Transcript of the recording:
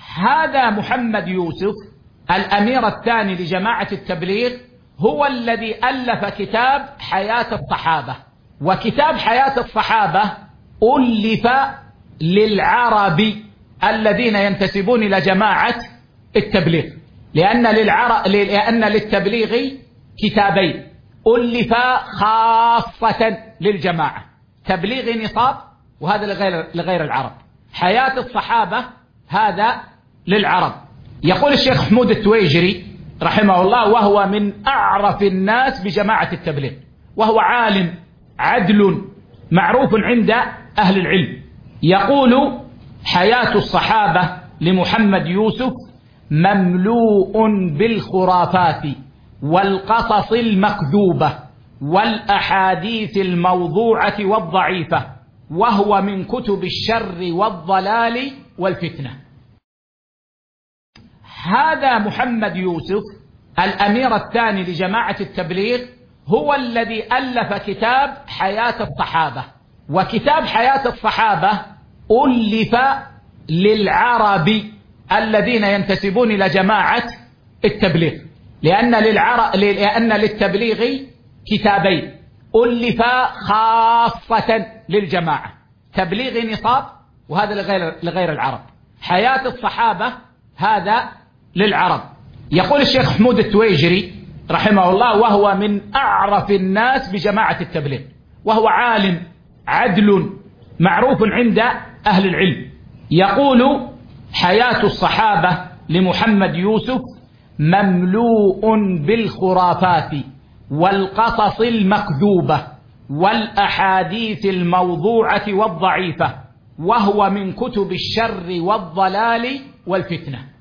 هذا محمد يوسف الأمير الثاني لجماعة التبليغ هو الذي ألف كتاب حياة الصحابة، وكتاب حياة الصحابة ألف للعرب الذين ينتسبون إلى جماعة التبليغ، لأن للتبليغ كتابين ألفا خاصة للجماعة، تبليغ نصاب وهذا لغير العرب، حياة الصحابة هذا للعرب. يقول الشيخ حمود التويجري رحمه الله وهو من أعرف الناس بجماعة التبليغ، وهو عالم عدل معروف عند أهل العلم، يقول: حياة الصحابة لمحمد يوسف مملوء بالخرافات والقصص المكذوبة والأحاديث الموضوعة والضعيفة، وهو من كتب الشر والضلال والفتنة. هذا محمد يوسف الأمير الثاني لجماعة التبليغ هو الذي ألف كتاب حياة الصحابة، وكتاب حياة الصحابة ألف للعرب الذين ينتسبون إلى جماعة التبليغ، لأن للتبليغ كتابين ألفا خاصة للجماعة، تبليغ نصاب وهذا لغير العرب، حياة الصحابة هذا للعرب. يقول الشيخ حمود التويجري رحمه الله وهو من أعرف الناس بجماعة التبليغ، وهو عالم عدل معروف عند أهل العلم، يقول: حياة الصحابة لمحمد يوسف مملوء بالخرافات والقصص المكذوبة والأحاديث الموضوعة والضعيفة، وهو من كتب الشر والضلال والفتنة.